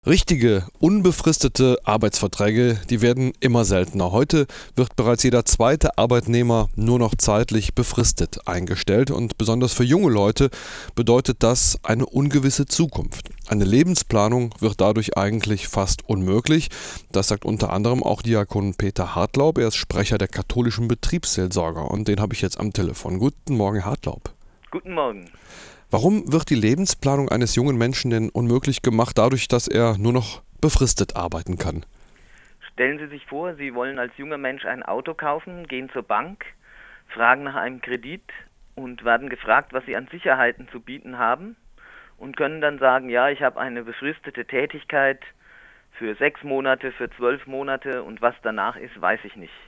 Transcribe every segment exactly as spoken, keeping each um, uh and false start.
Richtige, unbefristete Arbeitsverträge, die werden immer seltener. Heute wird bereits jeder zweite Arbeitnehmer nur noch zeitlich befristet eingestellt und besonders für junge Leute bedeutet das eine ungewisse Zukunft. Eine Lebensplanung wird dadurch eigentlich fast unmöglich. Das sagt unter anderem auch Diakon Peter Hartlaub. Er ist Sprecher der katholischen Betriebsseelsorger und den habe ich jetzt am Telefon. Guten Morgen, Herr Hartlaub. Guten Morgen. Warum wird die Lebensplanung eines jungen Menschen denn unmöglich gemacht, dadurch, dass er nur noch befristet arbeiten kann? Stellen Sie sich vor, Sie wollen als junger Mensch ein Auto kaufen, gehen zur Bank, fragen nach einem Kredit und werden gefragt, was Sie an Sicherheiten zu bieten haben und können dann sagen, ja, ich habe eine befristete Tätigkeit für sechs Monate, für zwölf Monate und was danach ist, weiß ich nicht.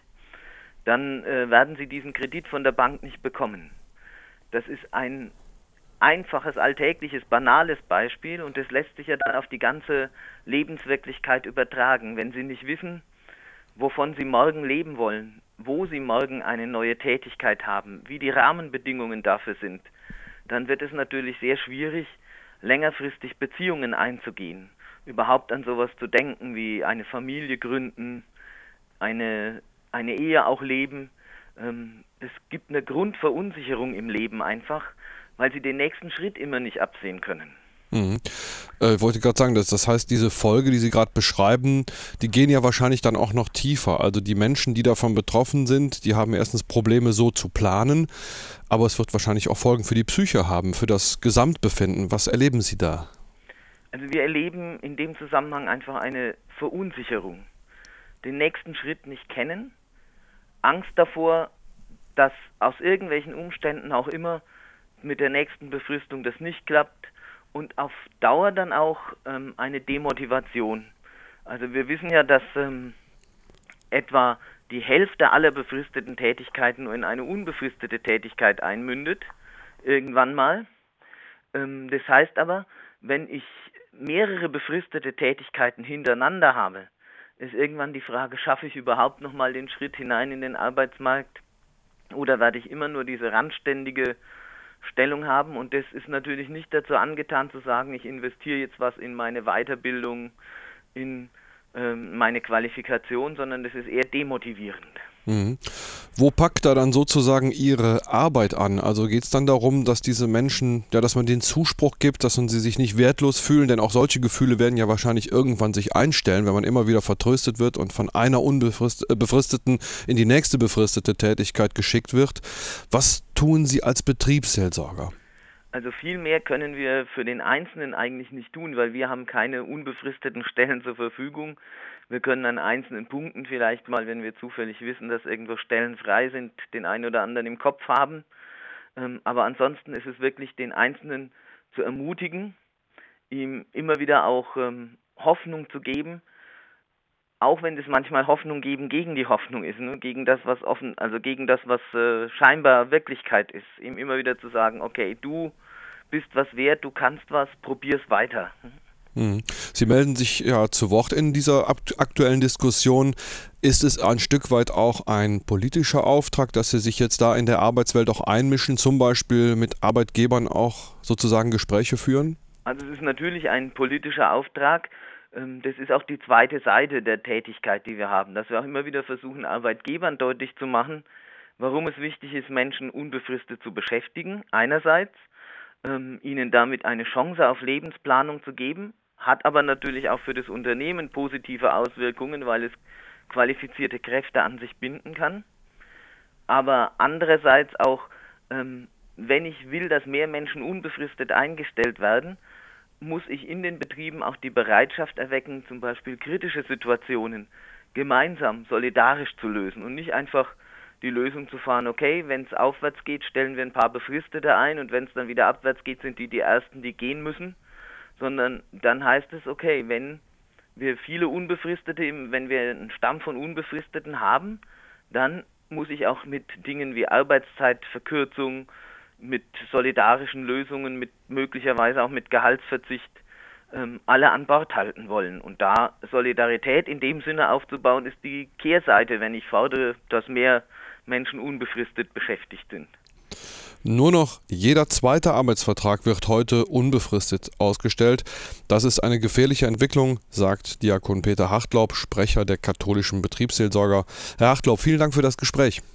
Dann äh, werden Sie diesen Kredit von der Bank nicht bekommen. Das ist ein einfaches, alltägliches, banales Beispiel und das lässt sich ja dann auf die ganze Lebenswirklichkeit übertragen. Wenn Sie nicht wissen, wovon Sie morgen leben wollen, wo Sie morgen eine neue Tätigkeit haben, wie die Rahmenbedingungen dafür sind, dann wird es natürlich sehr schwierig, längerfristig Beziehungen einzugehen, überhaupt an sowas zu denken wie eine Familie gründen, eine, eine Ehe auch leben. Ähm, es gibt eine Grundverunsicherung im Leben einfach, weil sie den nächsten Schritt immer nicht absehen können. Mhm. Äh, wollte gerade sagen, dass, das heißt, diese Folge, die Sie gerade beschreiben, die gehen ja wahrscheinlich dann auch noch tiefer. Also die Menschen, die davon betroffen sind, die haben erstens Probleme so zu planen, aber es wird wahrscheinlich auch Folgen für die Psyche haben, für das Gesamtbefinden. Was erleben Sie da? Also wir erleben in dem Zusammenhang einfach eine Verunsicherung. Den nächsten Schritt nicht kennen, Angst davor, dass aus irgendwelchen Umständen auch immer mit der nächsten Befristung das nicht klappt und auf Dauer dann auch ähm, eine Demotivation. Also wir wissen ja, dass ähm, etwa die Hälfte aller befristeten Tätigkeiten nur in eine unbefristete Tätigkeit einmündet, irgendwann mal. Ähm, das heißt aber, wenn ich mehrere befristete Tätigkeiten hintereinander habe, ist irgendwann die Frage, schaffe ich überhaupt nochmal den Schritt hinein in den Arbeitsmarkt oder werde ich immer nur diese randständige Stellung haben, und das ist natürlich nicht dazu angetan zu sagen, ich investiere jetzt was in meine Weiterbildung, in ähm, meine Qualifikation, sondern das ist eher demotivierend. Mhm. Wo packt da dann sozusagen Ihre Arbeit an? Also geht es dann darum, dass diese Menschen, ja, dass man den Zuspruch gibt, dass man sie sich nicht wertlos fühlen, denn auch solche Gefühle werden ja wahrscheinlich irgendwann sich einstellen, wenn man immer wieder vertröstet wird und von einer unbefristeten in die nächste befristete Tätigkeit geschickt wird. Was tun Sie als Betriebsseelsorger? Also viel mehr können wir für den Einzelnen eigentlich nicht tun, weil wir haben keine unbefristeten Stellen zur Verfügung. Wir können an einzelnen Punkten vielleicht mal, wenn wir zufällig wissen, dass irgendwo Stellen frei sind, den einen oder anderen im Kopf haben. Ähm, aber ansonsten ist es wirklich, den Einzelnen zu ermutigen, ihm immer wieder auch ähm, Hoffnung zu geben, auch wenn es manchmal Hoffnung geben gegen die Hoffnung ist, ne? Gegen das, was offen, also gegen das, was äh, scheinbar Wirklichkeit ist, ihm immer wieder zu sagen, okay, du bist was wert, du kannst was, probier's weiter. Mhm. Sie melden sich ja zu Wort in dieser aktuellen Diskussion. Ist es ein Stück weit auch ein politischer Auftrag, dass Sie sich jetzt da in der Arbeitswelt auch einmischen, zum Beispiel mit Arbeitgebern auch sozusagen Gespräche führen? Also es ist natürlich ein politischer Auftrag. Das ist auch die zweite Seite der Tätigkeit, die wir haben, dass wir auch immer wieder versuchen, Arbeitgebern deutlich zu machen, warum es wichtig ist, Menschen unbefristet zu beschäftigen, einerseits, ähm, ihnen damit eine Chance auf Lebensplanung zu geben, hat aber natürlich auch für das Unternehmen positive Auswirkungen, weil es qualifizierte Kräfte an sich binden kann. Aber andererseits auch, ähm, wenn ich will, dass mehr Menschen unbefristet eingestellt werden, muss ich in den Betrieben auch die Bereitschaft erwecken, zum Beispiel kritische Situationen gemeinsam, solidarisch zu lösen und nicht einfach die Lösung zu fahren, okay, wenn es aufwärts geht, stellen wir ein paar Befristete ein und wenn es dann wieder abwärts geht, sind die die Ersten, die gehen müssen, sondern dann heißt es, okay, wenn wir viele Unbefristete, wenn wir einen Stamm von Unbefristeten haben, dann muss ich auch mit Dingen wie Arbeitszeitverkürzung, mit solidarischen Lösungen, mit möglicherweise auch mit Gehaltsverzicht ähm, alle an Bord halten wollen. Und da Solidarität in dem Sinne aufzubauen, ist die Kehrseite, wenn ich fordere, dass mehr Menschen unbefristet beschäftigt sind. Nur noch jeder zweite Arbeitsvertrag wird heute unbefristet ausgestellt. Das ist eine gefährliche Entwicklung, sagt Diakon Peter Hartlaub, Sprecher der katholischen Betriebsseelsorger. Herr Hartlaub, vielen Dank für das Gespräch.